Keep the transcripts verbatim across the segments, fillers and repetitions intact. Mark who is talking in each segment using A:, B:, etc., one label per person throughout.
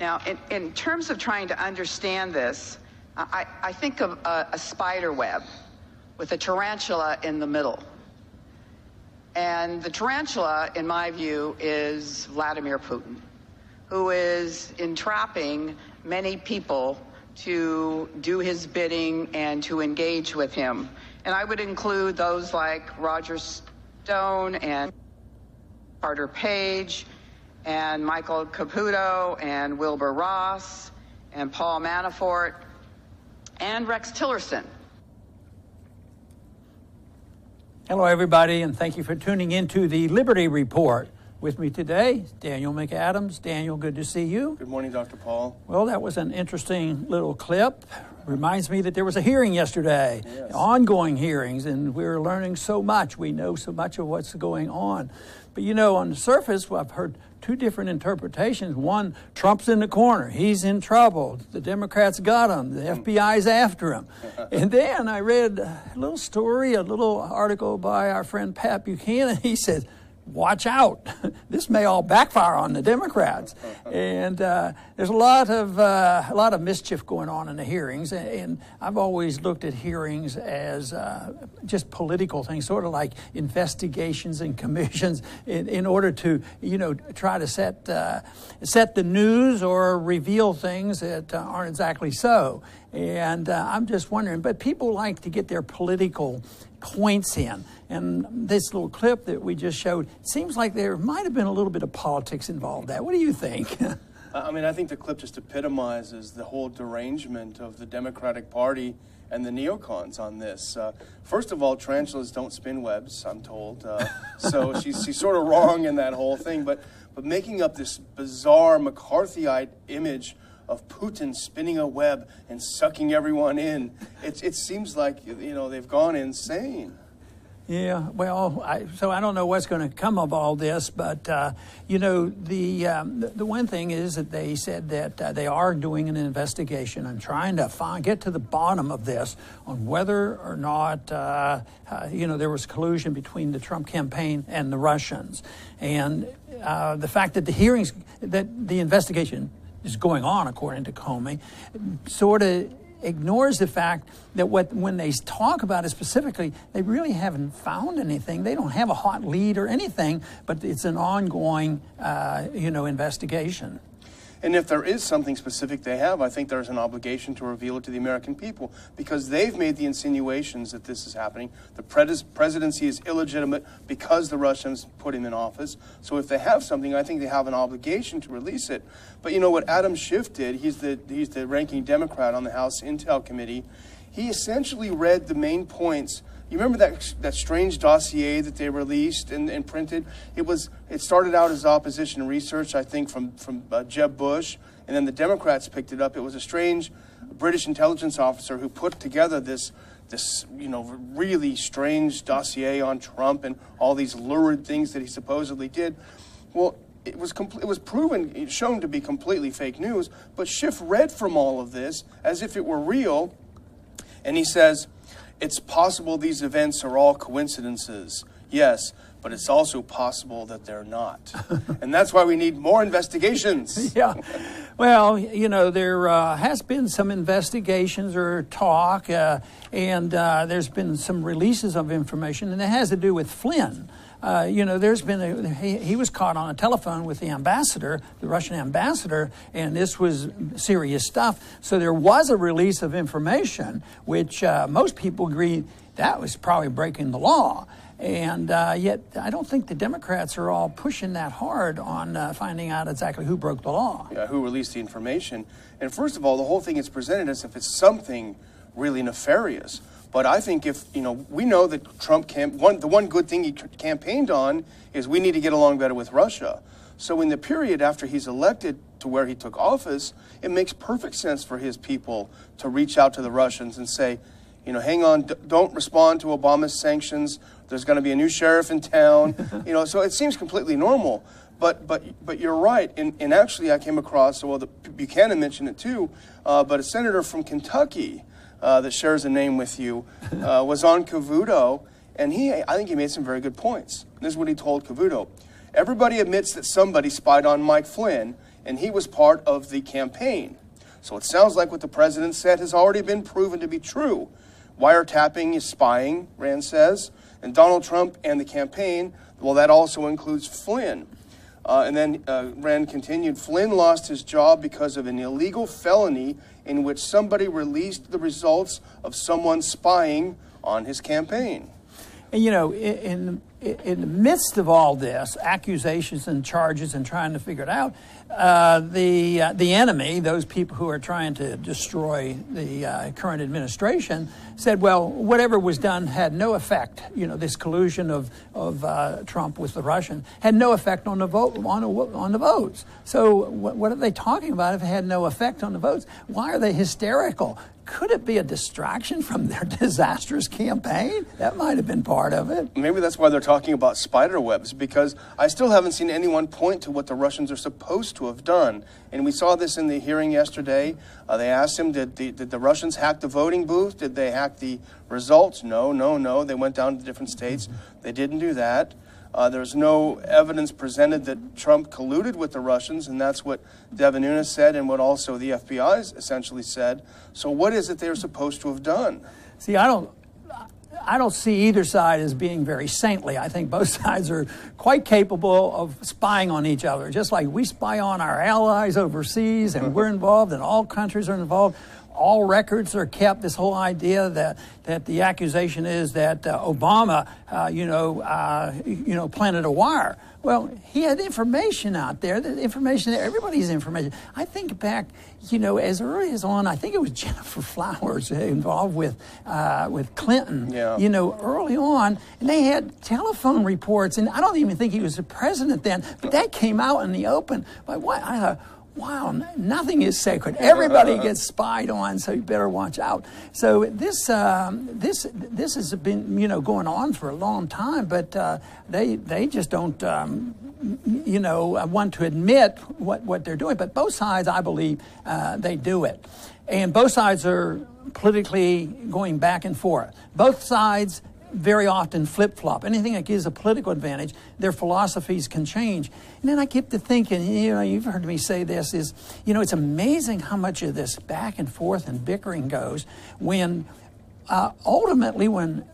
A: Now, in, in terms of trying to understand this, I, I think of a, a spider web with a tarantula in the middle. And the tarantula, in my view, is Vladimir Putin, who is entrapping many people to do his bidding and to engage with him. And I would include those like Roger Stone and Carter Page and Michael Caputo and Wilbur Ross and Paul Manafort and Rex Tillerson.
B: Hello, everybody, and thank you for tuning into the Liberty Report. With me today, Daniel McAdams. Daniel, good to see you.
C: Good morning, Doctor Paul.
B: Well, that was an interesting little clip. Reminds me that there was a hearing yesterday,
C: yes.
B: ongoing hearings, and we're learning so much. We know so much of what's going on. But, you know, on the surface, well, I've heard two different interpretations. One, Trump's in the corner. He's in trouble. The Democrats got him. The F B I's after him. And then I read a little story, a little article by our friend Pat Buchanan. He says, watch out. This may all backfire on the Democrats. And uh, there's a lot of uh, a lot of mischief going on in the hearings. And I've always looked at hearings as uh, just political things, sort of like investigations and commissions in, in order to, you know, try to set, uh, set the news or reveal things that uh, aren't exactly so. And uh, I'm just wondering, but people like to get their political points in. And this little clip that we just showed, it seems like there might have been a little bit of politics involved there. What do you think?
C: I mean, I think the clip just epitomizes the whole derangement of the Democratic Party and the neocons on this. Uh, first of all, tarantulas don't spin webs, I'm told. Uh, so she's, she's sort of wrong in that whole thing. But, but making up this bizarre McCarthyite image of Putin spinning a web and sucking everyone in, it, it seems like, you know, they've gone insane.
B: Yeah, well, I, so I don't know what's going to come of all this, but, uh, you know, the, um, the the one thing is that they said that uh, they are doing an investigation and trying to find, get to the bottom of this on whether or not, uh, uh, you know, there was collusion between the Trump campaign and the Russians. And uh, the fact that the hearings, that the investigation is going on, according to Comey, sort of ignores the fact that what when they talk about it specifically, they really haven't found anything. They don't have a hot lead or anything, but it's an ongoing, uh, you know, investigation.
C: And if there is something specific they have, I think there's an obligation to reveal it to the American people, because they've made the insinuations that this is happening. The pres presidency is illegitimate because the Russians put him in office. So if they have something, I think they have an obligation to release it. But you know what Adam Schiff did? He's the, he's the ranking Democrat on the House Intel Committee. He essentially read the main points. You remember that that strange dossier that they released and, and printed? It was it started out as opposition research, I think, from from uh, Jeb Bush, and then the Democrats picked it up. It was a strange British intelligence officer who put together this this you know really strange dossier on Trump and all these lurid things that he supposedly did. Well, it was it was proven, shown to be completely fake news. But Schiff read from all of this as if it were real, and he says, it's possible these events are all coincidences, yes, but it's also possible that they're not. And that's why we need more investigations.
B: Yeah. Well, you know, there uh, has been some investigations or talk, uh, and uh, there's been some releases of information, and it has to do with Flynn. Uh, you know, there's been a, he, he was caught on a telephone with the ambassador, the Russian ambassador, and this was serious stuff. So there was a release of information, which uh, most people agree that was probably breaking the law. And uh, yet I don't think the Democrats are all pushing that hard on uh, finding out exactly who broke the law.
C: Yeah, who released the information. And first of all, the whole thing is presented as if it's something really nefarious. But I think if, you know, we know that Trump, camp one, the one good thing he campaigned on is we need to get along better with Russia. So in the period after he's elected to where he took office, it makes perfect sense for his people to reach out to the Russians and say, you know, hang on, d don't respond to Obama's sanctions. There's going to be a new sheriff in town. You know, so it seems completely normal. But but but you're right. And, and actually I came across, well, the, Buchanan mentioned it too, uh, but a senator from Kentucky, Uh, that shares a name with you, uh, was on Cavuto, and he, I think he made some very good points. This is what he told Cavuto. Everybody admits that somebody spied on Mike Flynn, and he was part of the campaign. So it sounds like what the president said has already been proven to be true. Wiretapping is spying, Rand says, and Donald Trump and the campaign, well, that also includes Flynn. Uh, and then uh, Rand continued, Flynn lost his job because of an illegal felony in which somebody released the results of someone spying on his campaign.
B: And, you know, in, in, in the midst of all this, accusations and charges and trying to figure it out, uh, the uh, the enemy, those people who are trying to destroy the uh, current administration, said, well, whatever was done had no effect. You know, this collusion of of uh, Trump with the Russian had no effect on the vote on, a, on the votes. So what, what are they talking about if it had no effect on the votes? Why are they hysterical? Could it be a distraction from their disastrous campaign? That might have been part of it.
C: Maybe that's why they're talking about spider webs, because I still haven't seen anyone point to what the Russians are supposed to have done. And we saw this in the hearing yesterday. Uh, they asked him, did the, did the Russians hack the voting booth? Did they hack the results? No, no, no. They went down to different states. They didn't do that. Uh, there's no evidence presented that Trump colluded with the Russians, and that's what Devin Nunes said and what also the F B I essentially said. So what is it they're supposed to have done?
B: See, I don't, I don't see either side as being very saintly. I think both sides are quite capable of spying on each other, just like we spy on our allies overseas, and we're involved, and all countries are involved. All records are kept. This whole idea that, that the accusation is that uh, Obama, uh, you know, uh, you know, planted a wire. Well, he had information out there. The information, everybody's information. I think back, you know, as early as on, I think it was Jennifer Flowers involved with uh, with Clinton.
C: Yeah.
B: You know, early on, and they had telephone reports, and I don't even think he was the president then, but that came out in the open. But what I thought. Wow, nothing is sacred. Everybody gets spied on, so you better watch out. So this um, this this has been, you know, going on for a long time, but uh, they they just don't um, you know want to admit what what they're doing. But both sides, I believe, uh, they do it, and both sides are politically going back and forth. Both sides very often flip-flop. Anything that gives a political advantage, their philosophies can change. And then I keep to thinking, you know, you've heard me say this, is, you know, it's amazing how much of this back and forth and bickering goes when uh, ultimately when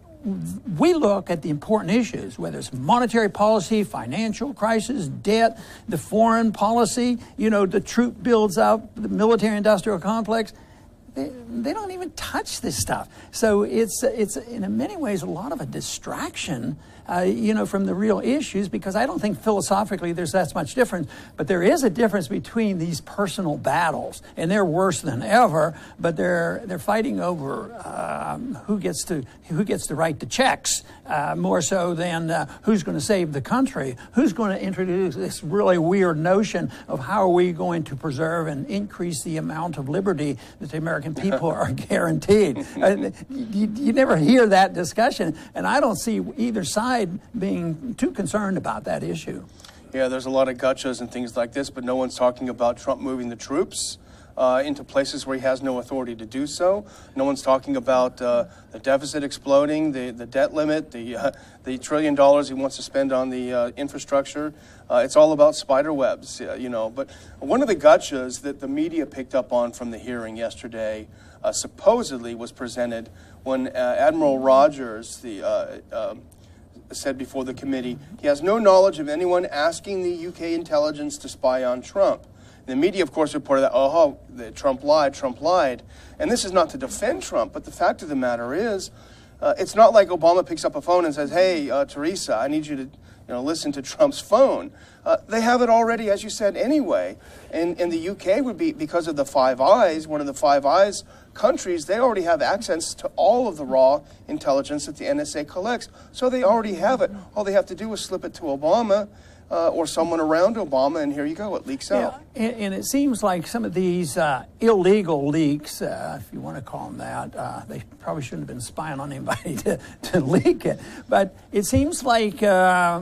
B: we look at the important issues, whether it's monetary policy, financial crisis, debt, the foreign policy, you know, the troop builds up, the military-industrial complex, They, they don't even touch this stuff. So it's it's in many ways a lot of a distraction, uh, you know, from the real issues, because I don't think philosophically there's that much difference. But there is a difference between these personal battles, and they're worse than ever. But they're they're fighting over um, who gets to who gets to write the checks, uh, more so than uh, who's going to save the country, who's going to introduce this really weird notion of how are we going to preserve and increase the amount of liberty that the American people are guaranteed. uh, you, you never hear that discussion, and I don't see either side being too concerned about that issue.
C: Yeah, there's a lot of gotchas and things like this, but no one's talking about Trump moving the troops uh, into places where he has no authority to do so. No one's talking about uh, the deficit exploding, the, the debt limit, the uh, the trillion dollars he wants to spend on the uh, infrastructure. Uh, it's all about spider webs, uh, you know. But one of the gotchas that the media picked up on from the hearing yesterday uh, supposedly was presented when uh, Admiral Rogers, the uh, uh, said before the committee, he has no knowledge of anyone asking the U K intelligence to spy on Trump. The media, of course, reported that, oh, that Trump lied, Trump lied. And this is not to defend Trump, but the fact of the matter is, uh, it's not like Obama picks up a phone and says, hey, uh, Teresa, I need you to you know, listen to Trump's phone. Uh, they have it already, as you said, anyway. And, and the U K would be, because of the Five Eyes, one of the Five Eyes countries, they already have access to all of the raw intelligence that the N S A collects. So they already have it. All they have to do is slip it to Obama uh, or someone around Obama, and here you go, it leaks out.
B: Yeah, and, and it seems like some of these uh, illegal leaks, uh, if you want to call them that, uh, they probably shouldn't have been spying on anybody to, to leak it. But it seems like um,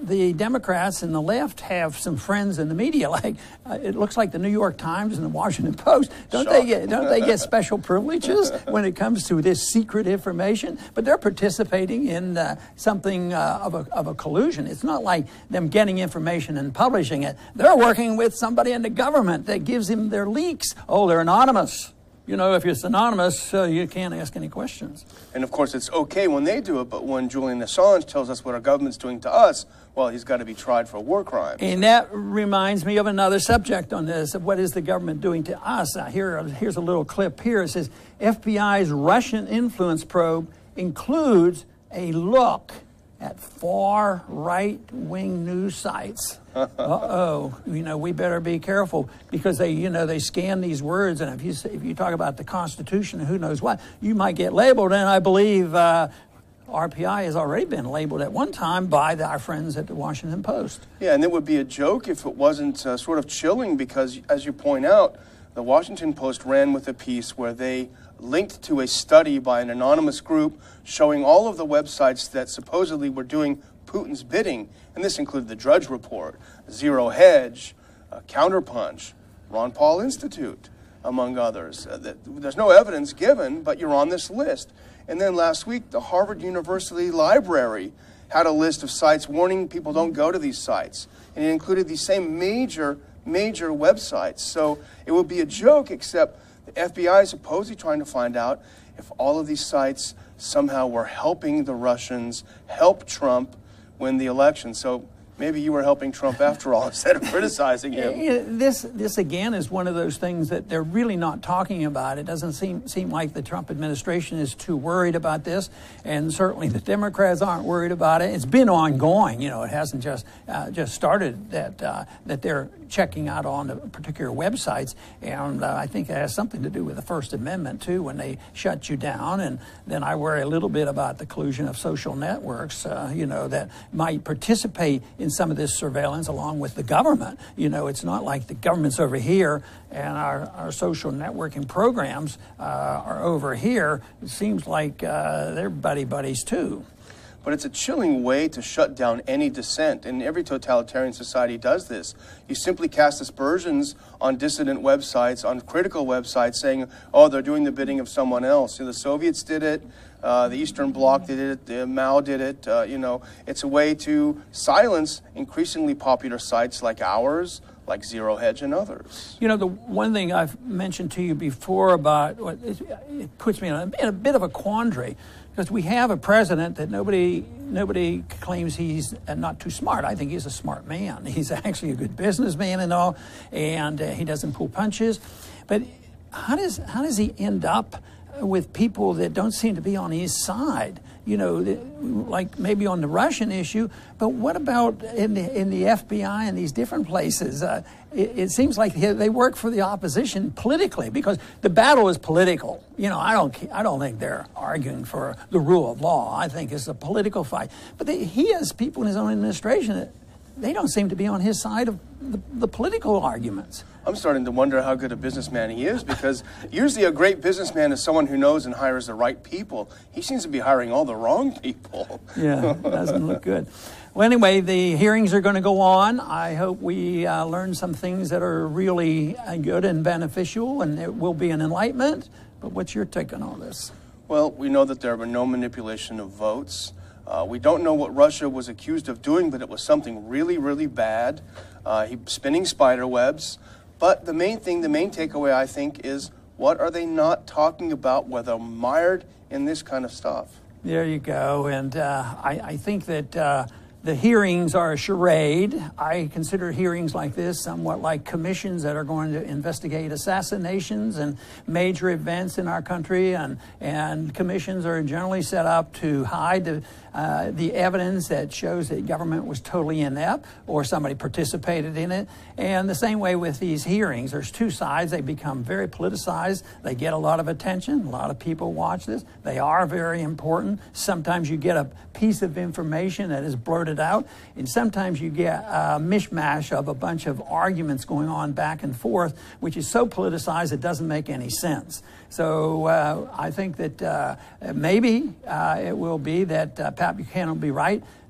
B: the Democrats and the left have some friends in the media. Like uh, it looks like the New York Times and the Washington Post. Don't they get don't they get special privileges when it comes to this secret information? But they're participating in uh, something uh, of a of a collusion. It's not like them getting information and publishing it. They're working with somebody in the government that gives them their leaks. Oh, they're anonymous. You know, if it's anonymous, uh, you can't ask any questions.
C: And of course, it's okay when they do it, but when Julian Assange tells us what our government's doing to us, well, he's got to be tried for war crimes.
B: And that reminds me of another subject on this, of what is the government doing to us. Uh, here, here's a little clip here. It says, F B I's Russian influence probe includes a look at far right-wing news sites. Uh-oh, you know, we better be careful because they, you know, they scan these words, and if you if you talk about the Constitution and who knows what, you might get labeled. And I believe uh, R P I has already been labeled at one time by the, our friends at the Washington Post.
C: Yeah, and it would be a joke if it wasn't uh, sort of chilling because, as you point out, the Washington Post ran with a piece where they linked to a study by an anonymous group showing all of the websites that supposedly were doing Putin's bidding, and this included the Drudge Report, Zero Hedge, uh, Counterpunch, Ron Paul Institute, among others. Uh, that, there's no evidence given, but you're on this list. And then last week, the Harvard University Library had a list of sites warning people don't go to these sites, and it included these same major, major websites. So it would be a joke, except the F B I is supposedly trying to find out if all of these sites somehow were helping the Russians help Trump win the election. So maybe you were helping Trump after all instead of criticizing him.
B: This, this again, is one of those things that they're really not talking about. It doesn't seem seem like the Trump administration is too worried about this, and certainly the Democrats aren't worried about it. It's been ongoing. You know, it hasn't just uh, just started that uh, that they're checking out on the particular websites, and uh, I think it has something to do with the First Amendment too, when they shut you down. And then I worry a little bit about the collusion of social networks, uh, you know, that might participate in some of this surveillance along with the government. You know, it's not like the government's over here and our, our social networking programs uh, are over here. It seems like uh, they're buddy-buddies too.
C: But it's a chilling way to shut down any dissent, and every totalitarian society does this. You simply cast aspersions on dissident websites, on critical websites, saying, oh, they're doing the bidding of someone else. You know, the Soviets did it, uh, the Eastern Bloc did it, the Mao did it. Uh, you know, it's a way to silence increasingly popular sites like ours, like Zero Hedge and others.
B: You know, the one thing I've mentioned to you before about, it, it puts me in a, in a bit of a quandary, because we have a president that nobody nobody claims he's not too smart. I think he's a smart man. He's actually a good businessman and all, and uh, he doesn't pull punches. But how does how does he end up with people that don't seem to be on his side? You know, like maybe on the Russian issue, but what about in the in the F B I and these different places? Uh, it, it seems like they work for the opposition politically, because the battle is political. You know, I don't I don't think they're arguing for the rule of law. I think it's a political fight. But they, he has people in his own administration that they don't seem to be on his side of the, the political arguments.
C: I'm starting to wonder how good a businessman he is, because usually a great businessman is someone who knows and hires the right people. He seems to be hiring all the wrong people.
B: Yeah, it doesn't look good. Well, anyway, the hearings are going to go on. I hope we uh, learn some things that are really uh, good and beneficial, and it will be an enlightenment. But what's your take on all this?
C: Well, we know that there were no manipulation of votes. Uh, we don't know what Russia was accused of doing, but it was something really, really bad. Uh, he, spinning spider webs. But the main thing, the main takeaway, I think, is what are they not talking about where they're mired in this kind of stuff?
B: There you go. And uh, I, I think that uh, the hearings are a charade. I consider hearings like this somewhat like commissions that are going to investigate assassinations and major events in our country. And, and commissions are generally set up to hide the Uh, the evidence that shows that government was totally inept or somebody participated in it. And the same way with these hearings, there's two sides. They become very politicized. They get a lot of attention. A lot of people watch this. They are very important. Sometimes you get a piece of information that is blurted out, and sometimes you get a mishmash of a bunch of arguments going on back and forth, which is so politicized it doesn't make any sense. So uh, I think that uh, maybe uh, it will be that uh, Pat Buchanan will be right,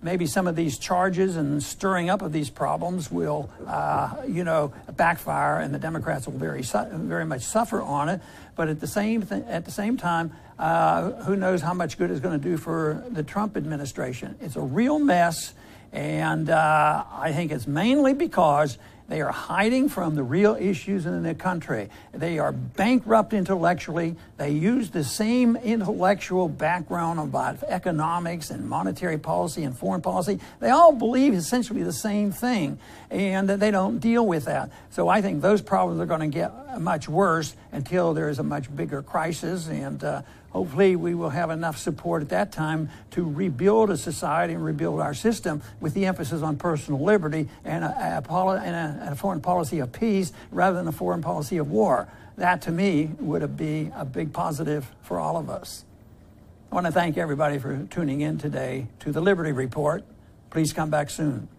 B: maybe some of these charges and stirring up of these problems will, uh, you know, backfire, and the Democrats will very, very much suffer on it. But at the same th- at the same time, uh, who knows how much good it's going to do for the Trump administration? It's a real mess, and uh, I think it's mainly because they are hiding from the real issues in the country. They are bankrupt intellectually. They use the same intellectual background about economics and monetary policy and foreign policy. They all believe essentially the same thing, and they don't deal with that. So I think those problems are going to get much worse until there is a much bigger crisis, and uh, hopefully we will have enough support at that time to rebuild a society and rebuild our system with the emphasis on personal liberty and a, a, poli- and a, and a foreign policy of peace rather than a foreign policy of war. That, to me, would be a big positive for all of us. I want to thank everybody for tuning in today to the Liberty Report. Please come back soon.